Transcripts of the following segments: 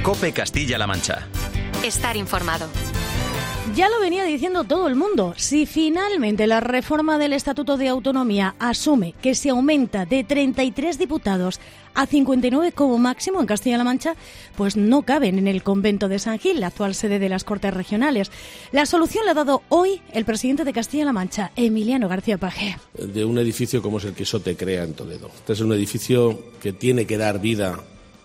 COPE Castilla-La Mancha. Estar informado. Ya lo venía diciendo todo el mundo. Si finalmente la reforma del Estatuto de Autonomía asume que se aumenta de 33 diputados a 59 como máximo en Castilla-La Mancha, pues no caben en el convento de San Gil, la actual sede de las Cortes Regionales. La solución la ha dado hoy el presidente de Castilla-La Mancha, Emiliano García Paje. De un edificio como es el que Sote crea en Toledo. Este es un edificio que tiene que dar vida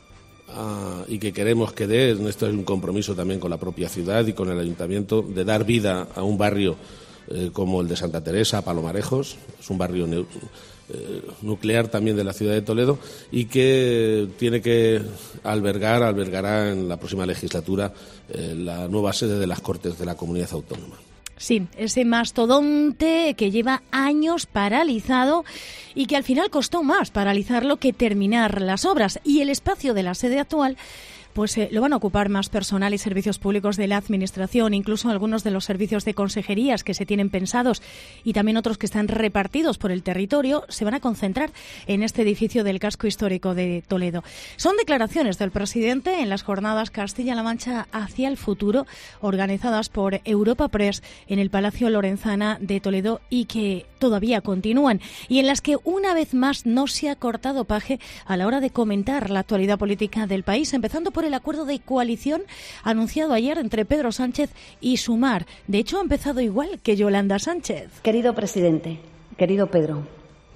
y que queremos que dé. Esto es un compromiso también con la propia ciudad y con el ayuntamiento, de dar vida a un barrio como el de Santa Teresa, Palomarejos. Es un barrio nuclear también de la ciudad de Toledo y que tiene que albergará en la próxima legislatura la nueva sede de las Cortes de la Comunidad Autónoma. Sí, ese mastodonte que lleva años paralizado y que al final costó más paralizarlo que terminar las obras. Y el espacio de la sede actual pues lo van a ocupar más personal y servicios públicos de la Administración, incluso algunos de los servicios de consejerías que se tienen pensados y también otros que están repartidos por el territorio se van a concentrar en este edificio del casco histórico de Toledo. Son declaraciones del presidente en las jornadas Castilla-La Mancha hacia el futuro, organizadas por Europa Press en el Palacio Lorenzana de Toledo y que todavía continúan y en las que una vez más no se ha cortado Paje a la hora de comentar la actualidad política del país, empezando por el acuerdo de coalición anunciado ayer entre Pedro Sánchez y Sumar. De hecho, ha empezado igual que Yolanda Sánchez. Querido presidente, querido Pedro,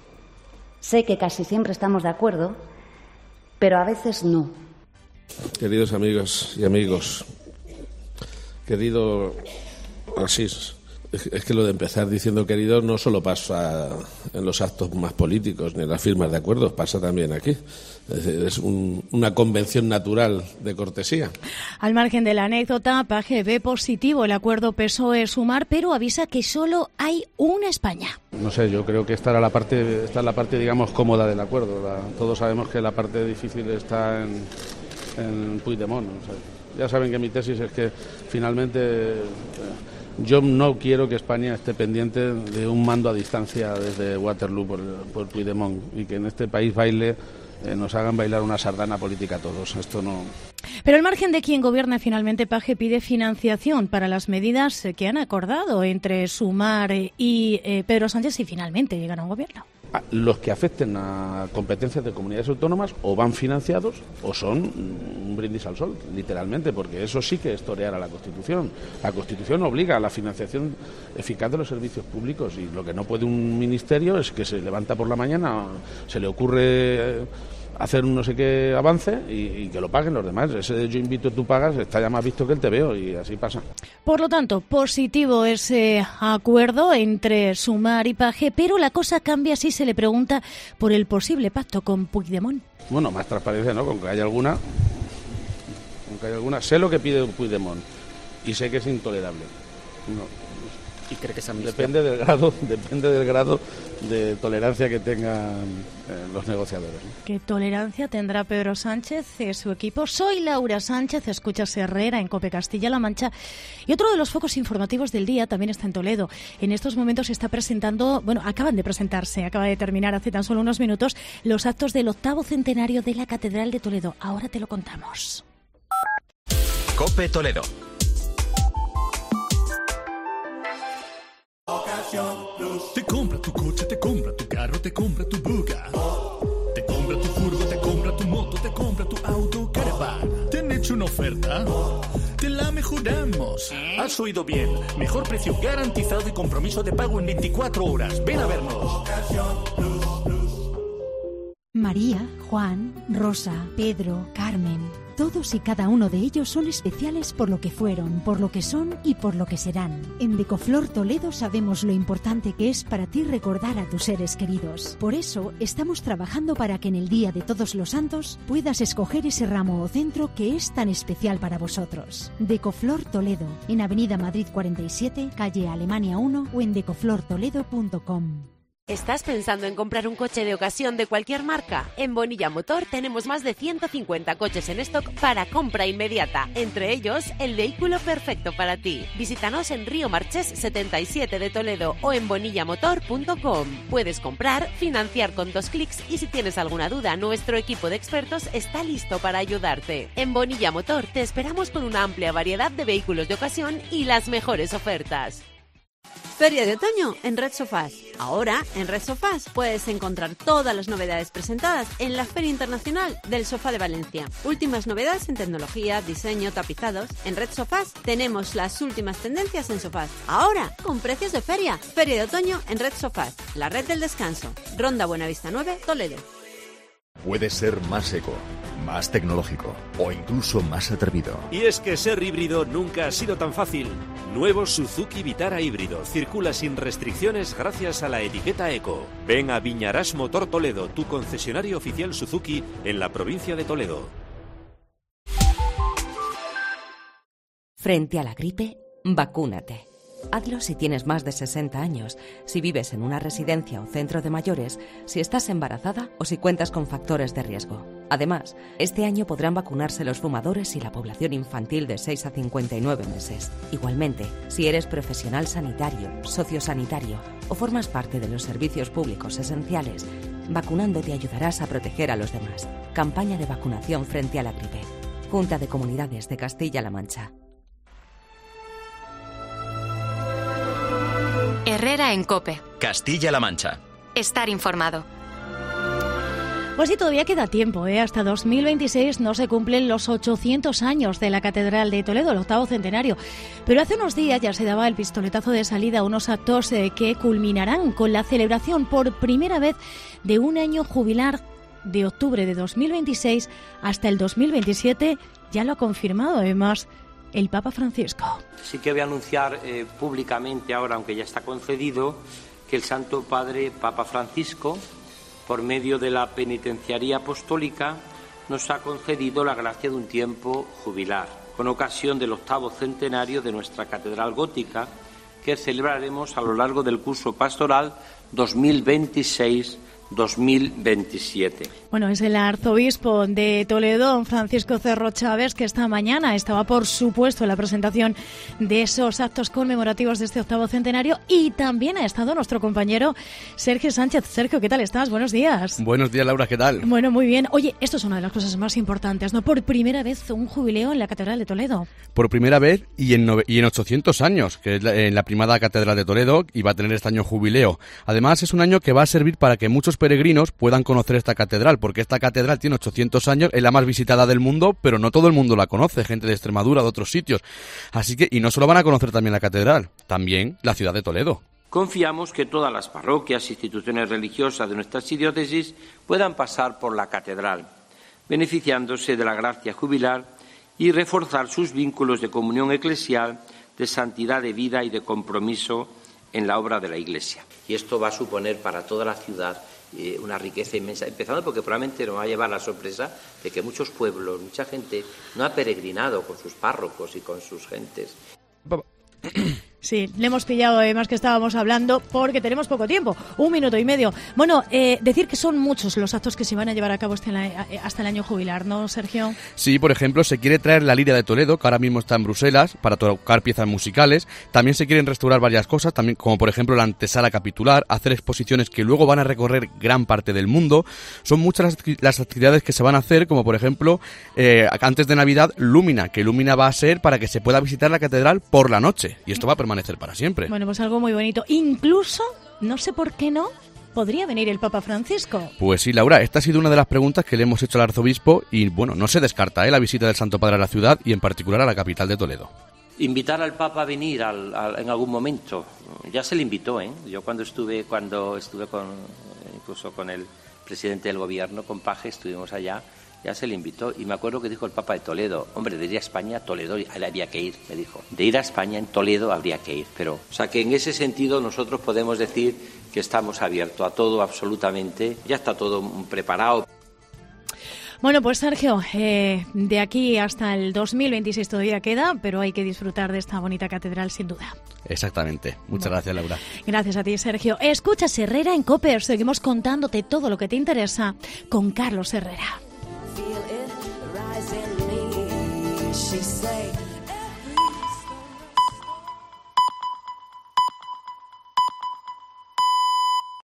sé que casi siempre estamos de acuerdo, pero a veces no. Queridos amigos y amigos, querido Asís, es que lo de empezar diciendo querido no solo pasa en los actos más políticos ni en las firmas de acuerdos, pasa también aquí. Es una convención natural de cortesía. Al margen de la anécdota, Paje ve positivo el acuerdo PSOE-Sumar, pero avisa que solo hay una España. No sé, yo creo que esta es la parte digamos, cómoda del acuerdo. Todos sabemos que la parte difícil está en Puigdemont. O sea, ya saben que mi tesis es que finalmente yo no quiero que España esté pendiente de un mando a distancia desde Waterloo por Puigdemont y que en este país nos hagan bailar una sardana política a todos. Esto no. Pero al margen de quien gobierna finalmente, Paje pide financiación para las medidas que han acordado entre Sumar y Pedro Sánchez si finalmente llegan a un gobierno. Los que afecten a competencias de comunidades autónomas o van financiados o son un brindis al sol, literalmente, porque eso sí que es torear a la Constitución. La Constitución obliga a la financiación eficaz de los servicios públicos y lo que no puede un ministerio es que se levanta por la mañana, se le ocurre hacer un no sé qué avance y que lo paguen los demás. Ese de yo invito, tú pagas, está ya más visto que el te veo y así pasa. Por lo tanto, positivo ese acuerdo entre Sumar y Paje, pero la cosa cambia si se le pregunta por el posible pacto con Puigdemont. Bueno, más transparencia, ¿no? Con que haya alguna. Sé lo que pide Puigdemont y sé que es intolerable. No. ¿Y cree que es amnistía? Depende del grado de tolerancia que tengan los negociadores, ¿no? ¿Qué tolerancia tendrá Pedro Sánchez y su equipo? Soy Laura Sánchez, escuchas Herrera en COPE Castilla-La Mancha. Y otro de los focos informativos del día también está en Toledo. En estos momentos se está presentando, acaban de presentarse, acaba de terminar hace tan solo unos minutos, los actos del 8º centenario de la Catedral de Toledo. Ahora te lo contamos. COPE Toledo. Te compra tu coche, te compra tu carro, te compra tu buga. Te compra tu furgo, te compra tu moto, te compra tu auto, caravan. ¿Te han hecho una oferta? Te la mejoramos. Has oído bien. Mejor precio garantizado y compromiso de pago en 24 horas. Ven a vernos. María, Juan, Rosa, Pedro, Carmen. Todos y cada uno de ellos son especiales por lo que fueron, por lo que son y por lo que serán. En Decoflor Toledo sabemos lo importante que es para ti recordar a tus seres queridos. Por eso estamos trabajando para que en el Día de Todos los Santos puedas escoger ese ramo o centro que es tan especial para vosotros. Decoflor Toledo, en Avenida Madrid 47, calle Alemania 1 o en decoflortoledo.com. ¿Estás pensando en comprar un coche de ocasión de cualquier marca? En Bonilla Motor tenemos más de 150 coches en stock para compra inmediata. Entre ellos, el vehículo perfecto para ti. Visítanos en Río Marchés 77 de Toledo o en bonillamotor.com. Puedes comprar, financiar con 2 clics y si tienes alguna duda, nuestro equipo de expertos está listo para ayudarte. En Bonilla Motor te esperamos con una amplia variedad de vehículos de ocasión y las mejores ofertas. Feria de otoño en Red Sofás. Ahora, en Red Sofás puedes encontrar todas las novedades presentadas en la Feria Internacional del Sofá de Valencia. Últimas novedades en tecnología, diseño, tapizados. En Red Sofás tenemos las últimas tendencias en sofás. Ahora, con precios de feria. Feria de otoño en Red Sofás. La red del descanso. Ronda Buenavista 9, Toledo. Puedes ser más eco, más tecnológico o incluso más atrevido. Y es que ser híbrido nunca ha sido tan fácil. Nuevo Suzuki Vitara híbrido. Circula sin restricciones gracias a la etiqueta Eco. Ven a Viñarás Motor Toledo, tu concesionario oficial Suzuki en la provincia de Toledo. Frente a la gripe, vacúnate. Hazlo si tienes más de 60 años, si vives en una residencia o centro de mayores, si estás embarazada o si cuentas con factores de riesgo. Además, este año podrán vacunarse los fumadores y la población infantil de 6 a 59 meses. Igualmente, si eres profesional sanitario, sociosanitario o formas parte de los servicios públicos esenciales, vacunándote ayudarás a proteger a los demás. Campaña de vacunación frente a la gripe. Junta de Comunidades de Castilla-La Mancha. Herrera en COPE. Castilla-La Mancha. Estar informado. Pues sí, todavía queda tiempo, ¿eh? Hasta 2026 no se cumplen los 800 años de la Catedral de Toledo, el 8º centenario. Pero hace unos días ya se daba el pistoletazo de salida a unos actos que culminarán con la celebración por primera vez de un año jubilar de octubre de 2026 hasta el 2027. Ya lo ha confirmado, además, el Papa Francisco. Sí que voy a anunciar públicamente ahora, aunque ya está concedido, que el Santo Padre Papa Francisco, por medio de la penitenciaría apostólica, nos ha concedido la gracia de un tiempo jubilar, con ocasión del 8º centenario de nuestra Catedral Gótica, que celebraremos a lo largo del curso pastoral 2026-2027. Bueno, es el arzobispo de Toledo, don Francisco Cerro Chávez, que esta mañana estaba, por supuesto, en la presentación de esos actos conmemorativos de este 8º centenario, y también ha estado nuestro compañero Sergio Sánchez. Sergio, ¿qué tal estás? Buenos días. Buenos días, Laura, ¿qué tal? Bueno, muy bien. Oye, esto es una de las cosas más importantes, ¿no? Por primera vez un jubileo en la Catedral de Toledo. Por primera vez y en 800 años, que es en la primada Catedral de Toledo, y va a tener este año jubileo. Además, es un año que va a servir para que muchos peregrinos puedan conocer esta catedral, porque esta catedral tiene 800 años, es la más visitada del mundo, pero no todo el mundo la conoce, gente de Extremadura, de otros sitios. Así que, y no solo van a conocer también la catedral, también la ciudad de Toledo. Confiamos que todas las parroquias e instituciones religiosas de nuestras diócesis puedan pasar por la catedral, beneficiándose de la gracia jubilar y reforzar sus vínculos de comunión eclesial, de santidad de vida y de compromiso en la obra de la Iglesia. Y esto va a suponer para toda la ciudad una riqueza inmensa, empezando porque probablemente nos va a llevar la sorpresa de que muchos pueblos, mucha gente no ha peregrinado con sus párrocos y con sus gentes. Sí, le hemos pillado además que estábamos hablando porque tenemos poco tiempo, 1 minuto y medio. Bueno, decir que son muchos los actos que se van a llevar a cabo hasta el año jubilar, ¿no, Sergio? Sí, por ejemplo, se quiere traer la Lira de Toledo, que ahora mismo está en Bruselas, para tocar piezas musicales. También se quieren restaurar varias cosas, también como por ejemplo la antesala capitular, hacer exposiciones que luego van a recorrer gran parte del mundo. Son muchas las actividades que se van a hacer, como por ejemplo, antes de Navidad, Lúmina, que Lúmina va a ser para que se pueda visitar la catedral por la noche, y esto va a permanecer para siempre. Bueno, pues algo muy bonito. Incluso, no sé por qué no, podría venir el Papa Francisco. Pues sí, Laura, esta ha sido una de las preguntas que le hemos hecho al arzobispo y, bueno, no se descarta la visita del Santo Padre a la ciudad y en particular a la capital de Toledo. Invitar al Papa a venir en algún momento, ya se le invitó, ¿eh? Yo cuando estuve incluso con el presidente del gobierno, con Paje, estuvimos allá. Ya se le invitó y me acuerdo que dijo el Papa de Toledo, hombre, de ir a España, Toledo, él había que ir, me dijo. De ir a España, en Toledo, habría que ir. Pero, o sea, que en ese sentido nosotros podemos decir que estamos abiertos a todo absolutamente. Ya está todo preparado. Bueno, pues Sergio, de aquí hasta el 2026 todavía queda, pero hay que disfrutar de esta bonita catedral sin duda. Exactamente. Muchas gracias, Laura. Gracias a ti, Sergio. Escuchas Herrera en COPE. Seguimos contándote todo lo que te interesa con Carlos Herrera. She say